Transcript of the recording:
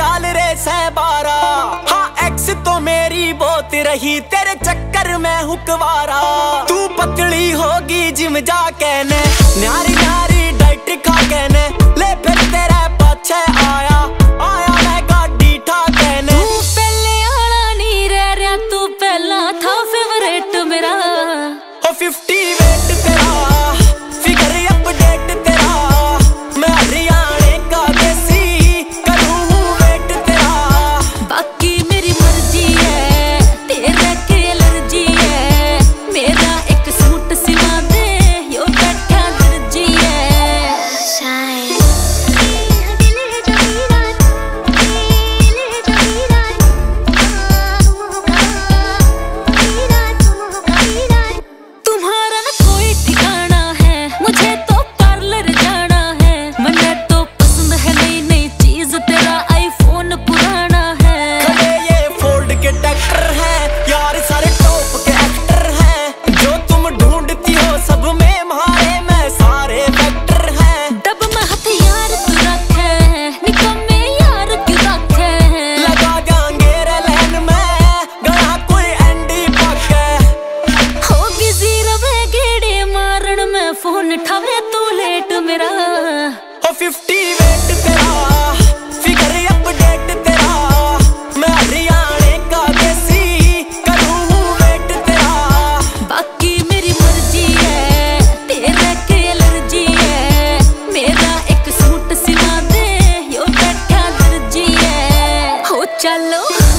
चाल रे सहबारा। हाँ एक्स तो मेरी बहुत रही, तेरे चक्कर में हुकवारा। तू पतली होगी जिम जा कहने, न्यारी न्यारी डाइट खा कहने, ले फिर तेरे पाछे आया मैं गाड़ी ठा कहने। तू पहले आना नहीं रह रहा, तू पहला था फेवरेट मेरा। ओ 50 वेट तेरा, फिगर अपडेट तेरा, मैं हरियाणे का देसी करूँ वेट तेरा। बाकी मेरी मर्जी है, तेरे के एलर्जी है, मेरा एक सूट सिला दे यो बैठा दर्जी है। तुम्हारा ना कोई ठिकाना है, मुझे तो पार्लर जाना है। मुझे तो पसंद है नई नई चीज, तेरा आईफोन पुराना है। खड़े ये फोल्ड के ट्रैक्टर हैं, यार सारे टॉप के एक्टर हैं। जो तुम ढूंढती हो सब में मारे मैं सारे वेक्टर हैं। डब में हथियार तू रखे, निकम्मे यार क्यों रखे। लगा गांगेरे लैन में गया कोई एंडी पक्के। होगी जीरो में गेड़े मारण में, फोन ठावे तू लेट मेरा। ओ 50 वेट तेरा, फिगर अपडेट तेरा, मैं हरियाणे का देसी करूँ वेट तेरा। बाकी मेरी मर्जी है, तेरे के एलर्जी है, मेरा एक सूट सिला दे यो बैठा दर्जी है। हो चलो